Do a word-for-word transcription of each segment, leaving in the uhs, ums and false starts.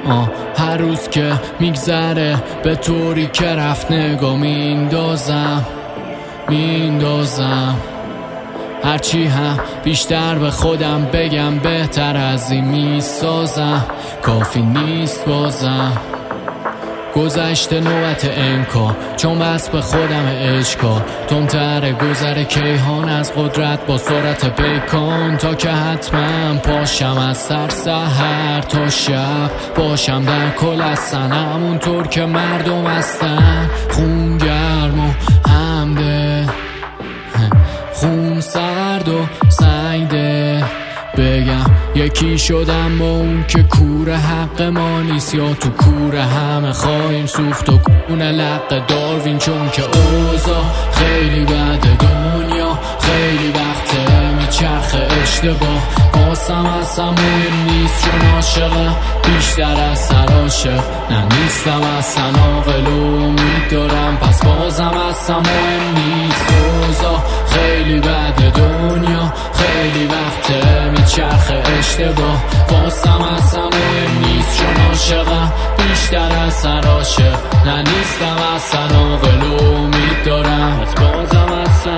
آه هر روز که میگذره به طوری که رفت نگاه میندازم میندازم هرچی هم بیشتر به خودم بگم بهتر از این میسازم کافی نیست بازم گذشته نوبت انکار چون بس به خودم اشکار تندتر گذر کیهان از قدرت با سرعت پیکان تا که حتما پاشم از سر سحر تا شب باشم در کل هستن همونطور که مردم هستن خون گرم و همده خون سرد و سنگده بگم یکی شدم با اون که کور حق ما نیست یا تو کور همه خواهیم سوخت و کونه لق داروین چون که اوضاع خیلی بده دنیا خیلی وقته میچرخه اشتباه باسم اصلا مهم نیست چون عاشقه بیشتر از سر عاشق نه نیستم اصلا عاقل و امید دارم پس بازم اصلا مهم نیست اوضاع خیلی بده دنیا خیلی وقته میچرخه اشتباه باسم اصلا مهم نیست چون عاشقه بیشتر از سر عاشق نه نیستم اصلا عاقل و امید دارم پس بازم اصلا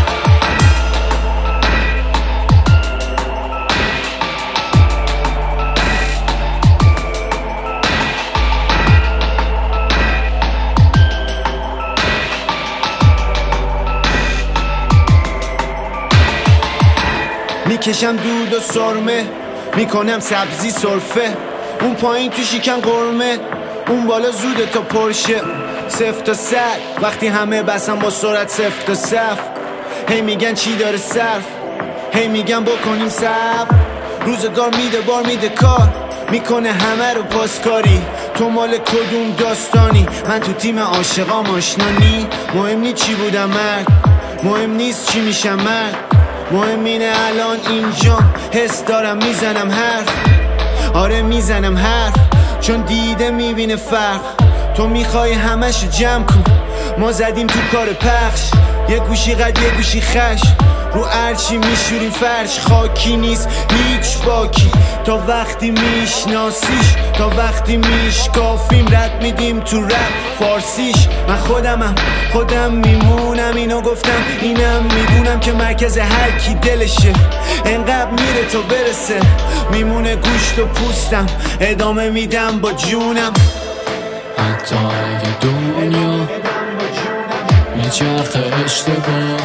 میکشم دود و سرمه میکنم سبزی سرفه اون پایین تو شیکن قرمه اون بالا زوده تا پرشه صفر تا صد وقتی همه بسن با سرعت صفر تا صف هی میگن چی داره صرف هی میگن بکنیم صبر روزگار میده بار میده کار میکنه همه رو پاسکاری تو مال کدوم داستانی من تو تیم عاشقام آشنانی مهم نیست چی بودم مرد مهم نیست چی میشم مرد مهم اینه الان اینجا حس دارم میزنم حرف آره میزنم حرف چون دیده میبینه فرق تو میخوای همش جمع کن ما زدیم تو کار پخش یه گوشی قد یه گوشی خش رو ارچی میشوریم فرش خاکی نیست هیچ باکی تا وقتی میشناسیش تا وقتی میشکافیم رد میدیم تو رپ فارسیش من خودمم خودم میمونم اینو گفتم اینم میدونم که مرکز هر کی دلشه انقدر میره تا برسه میمونه گوشت و پوستم ادامه میدم با جونم حتی اگه دنیا میچرخه اشتباه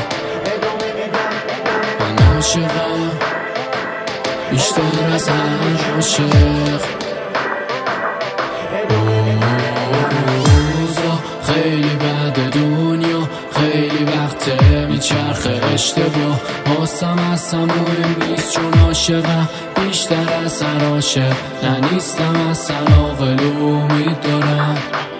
من عاشقم بیشتر از هر عاشق اوضاع خیلی بده دنیا خیلی وقته میچرخه اشتباه باسم اصلا مهم نیست چون عاشقم بیشتر از هر عاشق نه نیستم اصلا عاقل و امید دارم